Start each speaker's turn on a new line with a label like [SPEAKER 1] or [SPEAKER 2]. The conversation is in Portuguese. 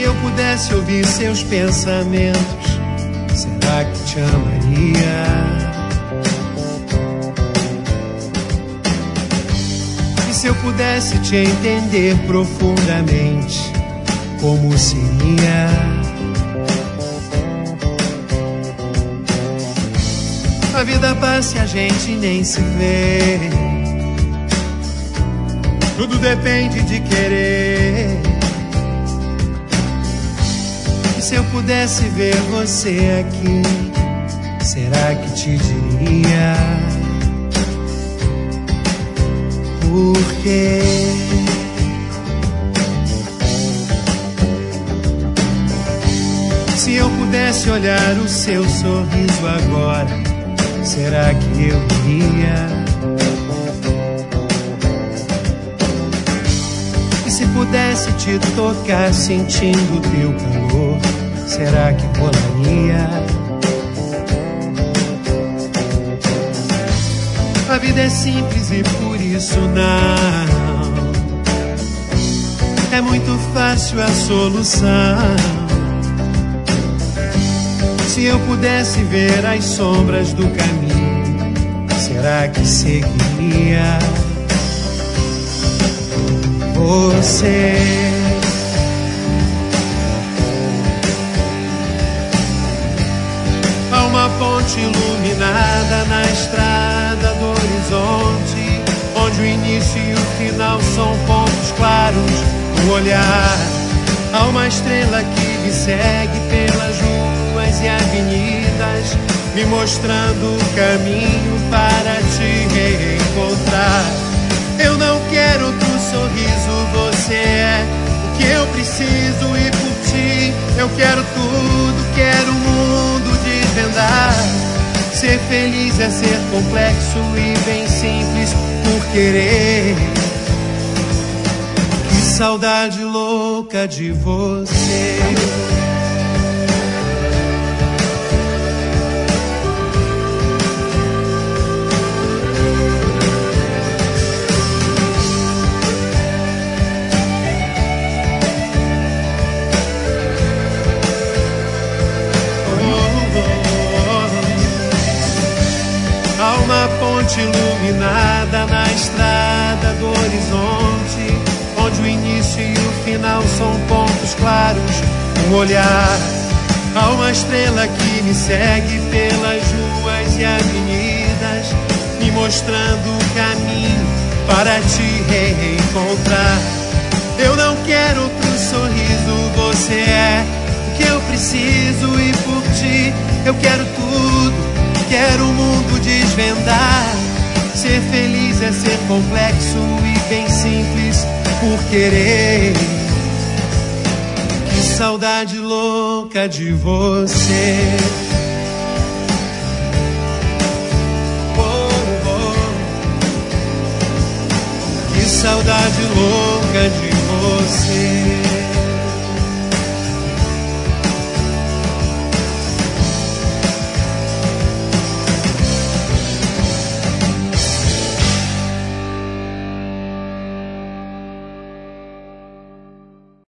[SPEAKER 1] eu pudesse ouvir seus pensamentos, será que te amaria? E se eu pudesse te entender profundamente, como seria? A vida passa e a gente nem se vê. Tudo depende de querer. E se eu pudesse ver você aqui, será que te diria? Por quê? Se eu pudesse olhar o seu sorriso agora, será que eu iria? E se pudesse te tocar sentindo teu calor, será que rolaria? A vida é simples e por isso não é muito fácil a solução. Se eu pudesse ver as sombras do caminho, será que seguiria você? Há uma ponte iluminada na estrada do horizonte, onde o início e o final são pontos claros no olhar. Há uma estrela que me segue pelas ruas e avenidas, me mostrando o caminho para te reencontrar. Eu não quero outro sorriso, você é o que eu preciso e por ti eu quero tudo, quero o mundo desvendar. Ser feliz é ser complexo e bem simples por querer. Que saudade louca de você. Há uma ponte iluminada na estrada do horizonte, onde o início e o final são pontos claros no olhar. Há uma estrela que me segue pelas ruas e avenidas, me mostrando o caminho para te reencontrar. Eu não quero outro sorriso, você é o que eu preciso e por ti eu quero tudo, quero o mundo desvendar. Ser feliz é ser complexo e bem simples por querer. Que saudade louca de você. Oh, oh. Que saudade louca de você.